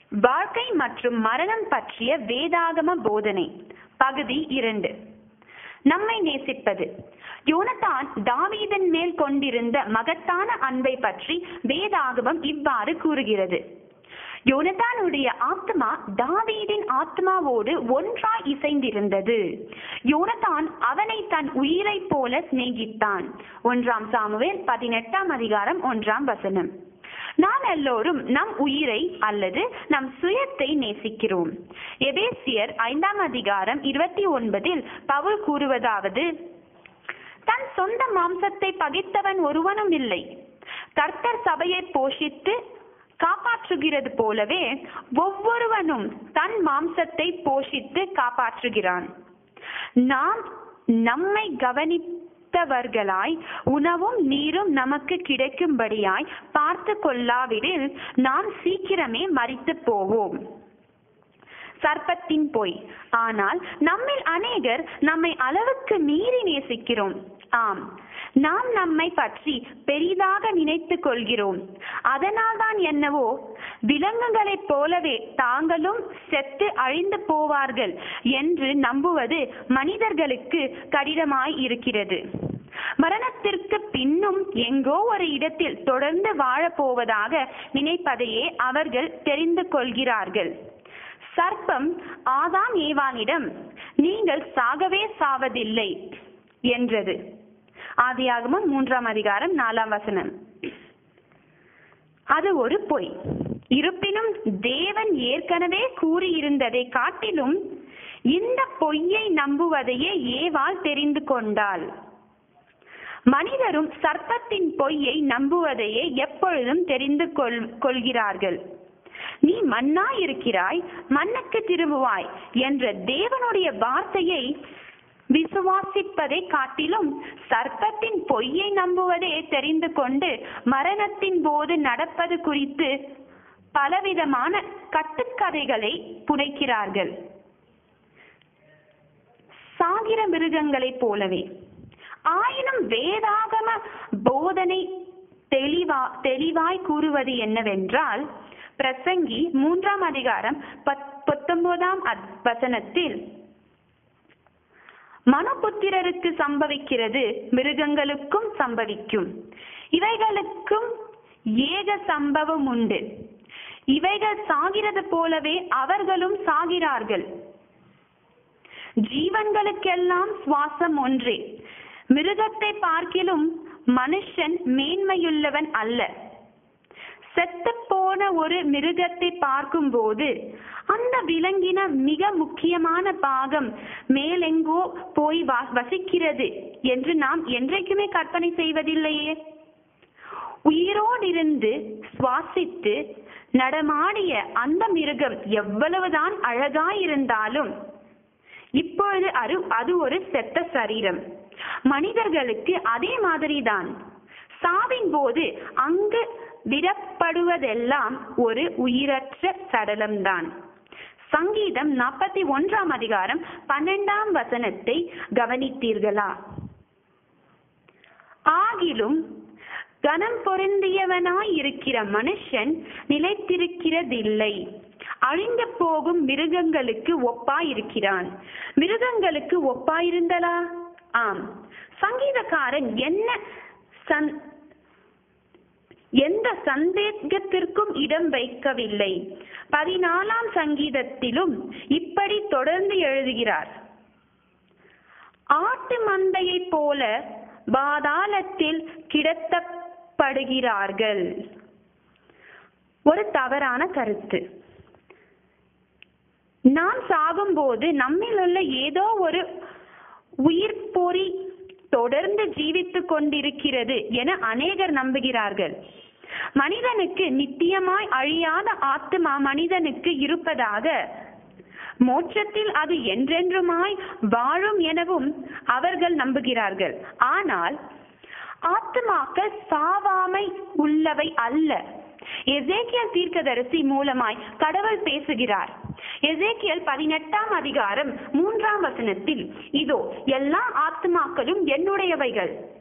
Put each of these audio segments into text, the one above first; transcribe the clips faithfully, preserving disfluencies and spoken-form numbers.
வாழ்க்கை மற்றும் மரணம் பற்றிய வேதாகம போதனை பகுதி இரண்டு. நம்மை நேசிப்பது. யோனத்தான் தாவீதின் மேல் கொண்டிருந்த மகத்தான அன்பை பற்றி வேதாகமம் இவ்வாறு கூறுகிறது. யோனத்தானுடைய ஆத்மா தாவீதின் ஆத்மாவோடு ஒன்றாய் இசைந்திருந்தது. யோனத்தான் அவனை தன் உயிரை போல சிநேகித்தான். ஒன்றாம் சாமுவேல் பதினெட்டாம் அதிகாரம் ஒன்றாம் வசனம். நாம் எல்லோரும் நம் உயிரை அல்லது நம் சுயத்தை நேசிக்கிறோம். எபேசியர் ஐந்தாம் அதிகாரம் இருபத்தி ஒன்பதில் பவுல் கூறுவதாவது: தன் சொந்த மாம்சத்தை பகைத்தவன் ஒருவனும் இல்லை. கர்த்தர் சபையை போஷித்து காப்பாற்றுகிறது போலவே ஒவ்வொருவனும் தன் மாம்சத்தை போஷித்து காப்பாற்றுகிறான். நாம் நம்மை கவனித்தவர்களாய் உணவும் நீரும் நமக்கு கிடைக்கும்படியாய் பார்த்து கொள்ளாவிடில் நாம் சீக்கிரமே மரித்து போவோம். சர்ப்பத்தின் பொய். ஆனால் நம்மில் அநேகர் நம்மை அளவுக்கு மீறி நேசிக்கிறோம். ஆம், நாம் நம்மை பற்றி பெரிதாக நினைத்து கொள்கிறோம். அதனால்தான் என்னவோ விலங்குகளைப் போலவே தாங்களும் செத்து அழிந்து போவார்கள் என்று நம்புவது மனிதர்களுக்கு கடினமாய் இருக்கிறது. மரணத்திற்கு பின்னும் எங்கோ ஒரு இடத்தில் தொடர்ந்து வாழப்போவதாக நினைப்பதையே அவர்கள் தெரிந்து கொள்கிறார்கள். சர்ப்பம் ஆதாம் ஏவாளிடம் நீங்கள் சாகவே சாவதில்லை என்றது. ஆதியாகமம் மூன்றாம் அதிகாரம் நாலாம் வசனம். அது ஒரு பொய். இருப்பினும் தேவன் ஏற்கனவே கூறியிருந்ததை காட்டிலும் இந்த பொய்யை நம்புவதையே ஏவாள் தெரிந்து கொண்டாள். மனிதரும் சர்ப்பத்தின் பொய்யை நம்புவதையே எப்பொழுதும் தெரிந்து கொள் கொள்கிறார்கள். நீ மண்ணாய் இருக்கிறாய், மண்ணுக்கு திரும்புவாய் என்ற தேவனுடைய வார்த்தையை விசுவாசிப்பதை காட்டிலும் சர்ப்பத்தின் பொய்யை நம்புவதே தெரிந்து கொண்டு மரணத்தின் போது நடப்பது குறித்து பலவிதமான கட்டுக்கதைகளை புனைக்கிறார்கள். சாகிற மிருகங்களைப் போலவே. ஆயினும் வேதாகம போதனை தெளிவா தெளிவாய் கூறுவது என்னவென்றால், பிரசங்கி மூன்றாம் அதிகாரம் பத்தொன்பதாம் வசனத்தில், மனுபுத்திரருக்கு சம்பவிக்கிறது மிருகங்களுக்கும் சம்பவிக்கும், இவைகளுக்கும் ஏக சம்பவம் உண்டு, இவைகள் சாகிறது போலவே அவர்களும் சாகிறார்கள். ஜீவன்களுக்கெல்லாம் சுவாசம் ஒன்றே. மிருகத்தை பார்க்கிலும் மனுஷன் மேன்மையுள்ளவன் அல்ல. செத்து போன ஒரு மிருகத்தை பார்க்கும் போது அந்த விலங்கின மிக முக்கியமான பாகம் மேலெங்கோ போய் வசிக்கிறது என்று நாம் என்றைக்குமே கற்பனை செய்வதில்லையே. உயிரோடிருந்து சுவாசித்து நடமாடிய அந்த மிருகம் எவ்வளவுதான் அழகாயிருந்தாலும் இப்பொழுது அது அது ஒரு செத்த சரீரம். மனிதர்களுக்கு அதே மாதிரிதான். சாவின் போது அங்கு விடப்படுவதெல்லாம் ஒரு உயிரற்ற சடலம்தான். சங்கீதம் நாற்பத்தி ஒன்றாம் அதிகாரம் பன்னெண்டாம் வசனத்தை கவனித்தீர்களா? ஆகிலும் கனம் பொருந்தியவனாய் இருக்கிற மனுஷன் நிலைத்திருக்கிறதில்லை. அழிந்து போகும் மிருகங்களுக்கு ஒப்பாயிருக்கிறான். மிருகங்களுக்கு ஒப்பாயிருந்தலா? ஆம். சங்கீதக்காரன் என்ன சந் எந்த சந்தேகத்திற்கும் இடம் வைக்கவில்லை. பதினாலாம் சங்கீதத்திலும் இப்படி தொடர்ந்து எழுதுகிறார்: ஆட்டு மந்தையை போல பாதாளத்தில் கிடத்தப்படுகிறார்கள். ஒரு தவறான கருத்து. நாம் சாகும்போது நம்மில் உள்ள ஏதோ ஒரு உயிர் பொறி தொடர்ந்து ஜீவித்துக் கொண்டிருக்கிறது என அநேகர் நம்புகிறார்கள். மனிதனுக்கு நித்தியமாய் அழியாத ஆத்மா மனிதனுக்கு இருப்பதாக, மோட்சத்தில் அது என்றென்றுமாய் வாழும் எனவும் அவர்கள் நம்புகிறார்கள். ஆனால் ஆத்மாக்கள் சாவாமை உள்ளவை அல்ல. எசேக்கியேல் தீர்க்கதரிசி மூலமாய் கடவுள் பேசுகிறார். எசேக்கியேல் பதினெட்டாம் அதிகாரம் மூன்றாம் வசனத்தில், இதோ எல்லா ஆத்மாக்களும் என்னுடையவைகள்,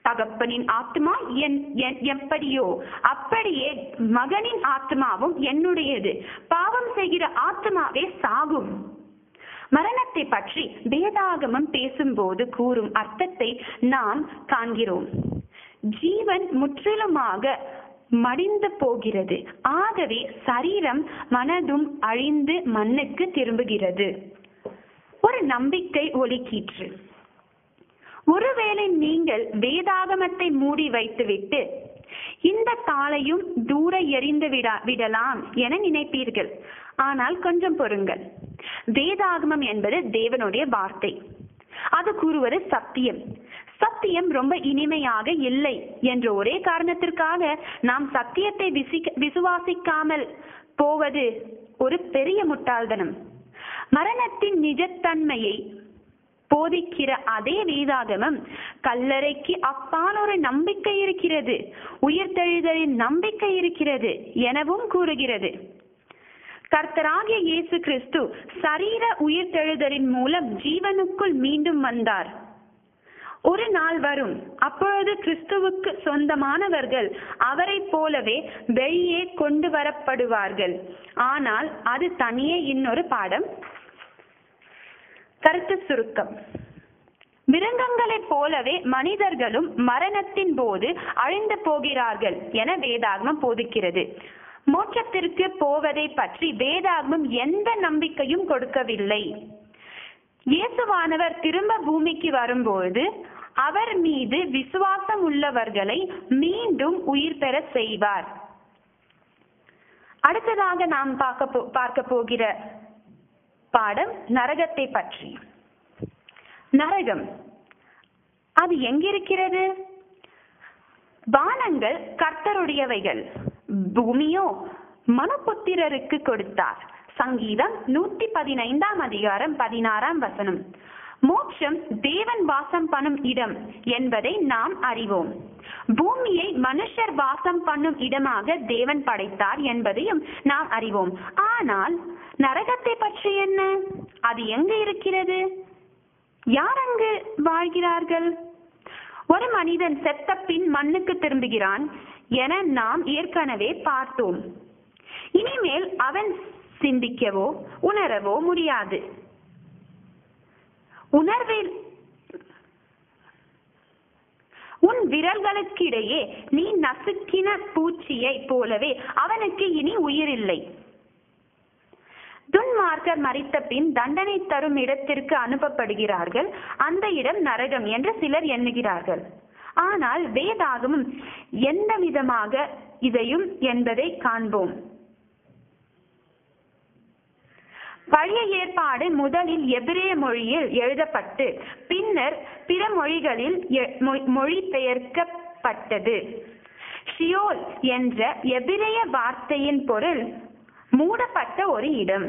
தகப்பனின் ஆத்மா என் எப்படியோ அப்படியே மகனின் ஆத்மாவும் என்னுடையது. பாவம் செய்கிற ஆத்மாவே சாகும். மரணத்தை பற்றி வேதாகமம் பேசும்போது கூறும் அர்த்தத்தை நாம் காண்கிறோம். ஜீவன் முற்றிலுமாக மடிந்து போகிறது. ஆகவே சரீரம் மனதும் அழிந்து மண்ணுக்கு திரும்புகிறது. ஒரு நம்பிக்கை ஒலிக்கீற்று. ஒருவேளை நீங்கள் வேதாகமத்தை மூடி வைத்துவிட்டு இந்த தாளையும் தூர எறிந்து விட விடலாம் என நினைப்பீர்கள். ஆனால் கொஞ்சம் பொறுங்கள். வேதாகமம் என்பது தேவனுடைய வார்த்தை. அது கூறுவது சத்தியம். சத்தியம் ரொம்ப இனிமையாக இல்லை என்ற ஒரே காரணத்திற்காக நாம் சத்தியத்தை விசுவாசிக்காமல் போவது ஒரு பெரிய முட்டாள்தனம். மரணத்தின் நிஜத்தன்மையை போதிக்கிற அதே வேதாகமம் கல்லறைக்கு அப்பால் ஒரு நம்பிக்கை இருக்கிறது, உயிர்த்தெழுதலின் நம்பிக்கை இருக்கிறது எனவும் கூறுகிறது. கர்த்தராகிய இயேசு கிறிஸ்து சரீர உயிர்த்தெழுதலின் மூலம் ஜீவனுக்குள் மீண்டும் வந்தார். ஒரு நாள் வரும், அப்பொழுது கிறிஸ்துவுக்கு சொந்தமானவர்கள் அவரை போலவே வெளியே கொண்டு வரப்படுவார்கள். ஆனால் அது தனியே இன்னொரு பாடம். கருத்து சுருக்கம். மிருகங்களைப் போலவே மனிதர்களும் மரணத்தின் போது அழிந்து போகிறார்கள் என வேதாகமம் போதிக்கிறது. மோட்சத்திற்கு போவதை பற்றி வேதாகமம் எந்த நம்பிக்கையும் கொடுக்கவில்லை. இயேசுவானவர் திரும்ப பூமிக்கு வரும்போது அவர் மீது விசுவாசம் உள்ளவர்களை மீண்டும் உயிர் பெற செய்வார். அடுத்ததாக நாம் பார்க்க பார்க்க போகிற பாடம் நரகத்தை பற்றி. நரகம் அது எங்கிருக்கிறது? வானங்கள் கர்த்தருடையவைகள், பூமியோ மனுபுத்திரருக்கு கொடுத்தார். சங்கீதம் நூத்தி பதினைந்தாம் அதிகாரம் பதினாறாம் வசனம். மோட்சம் தேவன் வாசம் பண்ணும் இடம் என்பதை நாம் அறிவோம். பூமியை மனுஷர் வாசம் பண்ணும் இடமாக தேவன் படைத்தார் என்பதையும் நாம் அறிவோம். ஆனால் நரகத்தை பற்றி என்ன? அது எங்கு இருக்கிறது? யார் அங்கு வாழ்கிறார்கள்? ஒரு மனிதன் செத்த பின் மண்ணுக்கு திரும்புகிறான் என நாம் ஏற்கனவே பார்த்தோம். இனிமேல் அவன் சிந்திக்கவோ உணரவோ முடியாது. உணர்வில் உன் விரல்களுக்கிடையே நீ நசுக்கின பூச்சியை போலவே அவனுக்கு இனி உயிரில்லை. துன்மார்க்கர் மரித்த பின் தண்டனை தரும் இடத்திற்கு அனுப்பப்படுகிறார்கள். அந்த இடம் நரகம் என்று சிலர் எண்ணுகிறார்கள். ஆனால் வேதாகமம் எந்த விதமாக இதையும் என்பதை காண்போம். பழைய ஏற்பாடு முதலில் எபிரேய மொழியில் எழுதப்பட்டு பின்னர் பிற மொழிகளில் மொழிபெயர்க்கப்பட்டது. ஷியோல் என்ற எபிரேய வார்த்தையின் பொருள் மூடப்பட்ட ஒரு இடம்.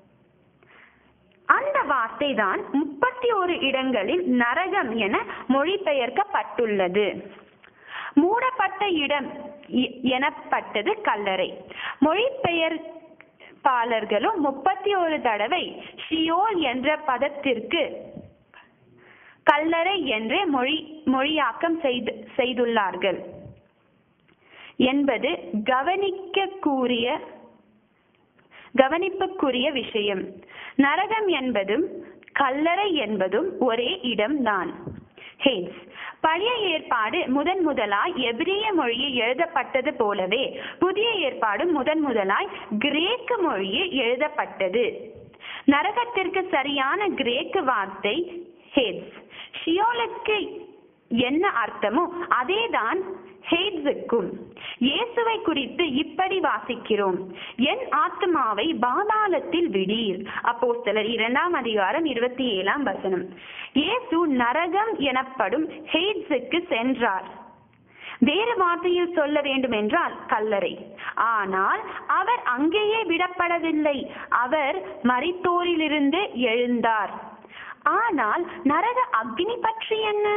அந்த வார்த்தை தான் முப்பத்தி ஒரு இடங்களில் நரகம் என மொழிபெயர்க்கப்பட்டுள்ளது. மூடப்பட்ட இடம் எனப்பட்டது கல்லறை. மொழிபெயர்ப்பாளர்களும் முப்பத்தி ஒரு தடவை ஷியோல் என்ற பதத்திற்கு கல்லறை என்றே மொழி மொழியாக்கம் செய்து செய்துள்ளார்கள் என்பது கவனிக்கக்கூடிய கவனிப்புக்குரிய விஷயம். நரகம் என்பதும் கல்லறை என்பதும் ஒரே இடம்தான். ஹேன்ஸ் பழைய ஏற்பாடு முதன் முதலாய் எபிரேய மொழியில் எழுதப்பட்டது போலவே புதிய ஏற்பாடு முதன் முதலாய் கிரேக்க மொழியில் எழுதப்பட்டது. நரகத்திற்கு சரியான கிரேக்க வார்த்தை ஹேட்ஸ். ஷியோலுக்கு என்ன அர்த்தமோ அதேதான் ஹேட்ஸுக்கும். இயேசுவை குறித்து இப்படி வாசிக்கிறோம், என் ஆத்மாவை பாதாளத்தில் விடீர். அப்போஸ்தலர் இரண்டாம் அதிகாரம் இருபத்தி ஏழாம் வசனம். இயேசு நரகம் எனப்படும் ஹேட்ஸுக்கு சென்றார். வேறு வார்த்தையில் சொல்ல வேண்டும் என்றால் கல்லறை. ஆனால் அவர் அங்கேயே விடப்படவில்லை. அவர் மரித்தோரிலிருந்து எழுந்தார். ஆனால் நரக அக்னி பற்றி என்ன?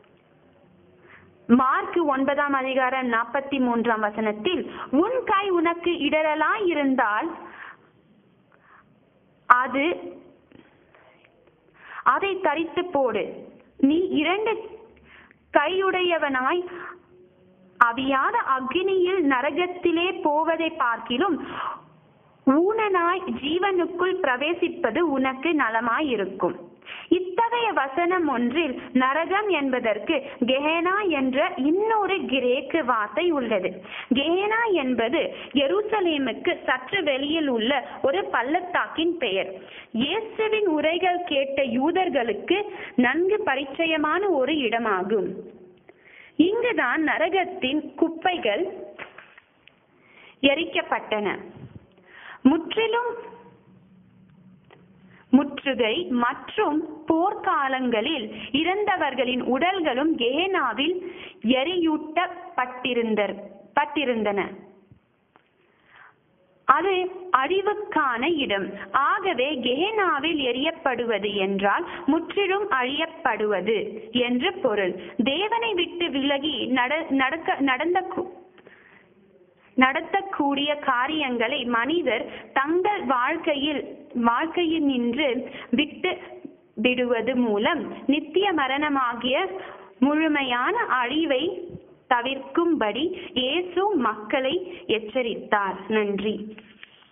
மார்க் ஒன்பதாம் அதிகாரம் நாற்பத்தி மூன்றாம் வசனத்தில் உன் கை உனக்கு இடரலாய் இருந்தால் அது அதை தரித்து போடு, நீ இரண்டு கையுடையவனாய் அவியாத அக்னியில் நரகத்திலே போவதை பார்க்கிலும் ஊனனாய் ஜீவனுக்குள் பிரவேசிப்பது உனக்கு நலமாயிருக்கும். இத்தகைய வசனம் ஒன்றில் நரகம் என்பதற்கு கெஹேனா என்ற இன்னொரு கிரேக்கு வார்த்தை உள்ளது. கெஹேனா என்பது எருசலேமுக்கு சற்று வெளியில் உள்ள ஒரு பள்ளத்தாக்கின் பெயர். இயேசுவின் உரைகள் கேட்ட யூதர்களுக்கு நன்கு பரிச்சயமான ஒரு இடமாகும். இங்குதான் நரகத்தின் குப்பைகள் எரிக்கப்பட்டன. முற்றிலும் முற்றுகை மற்றும் போர்க்காலங்களில் இறந்தவர்களின் உடல்களும் கெஹேனாவில் எரியூட்டப்பட்டிருந்த பட்டிருந்தன. அது அழிவுக்கான இடம். ஆகவே கெஹேனாவில் எரியப்படுவது என்றால் முற்றிலும் அழியப்படுவது என்று பொருள். தேவனை விட்டு விலகி நடக்க நடந்த நடத்தக்கூடிய காரியங்களை மனிதர் தங்கள் வாழ்க்கையில் வாழ்க்கையில் நின்று விட்டு விடுவது மூலம் நித்திய மரணமாகிய முழுமையான அழிவை தவிர்க்கும்படி இயேசு மக்களை எச்சரித்தார். நன்றி.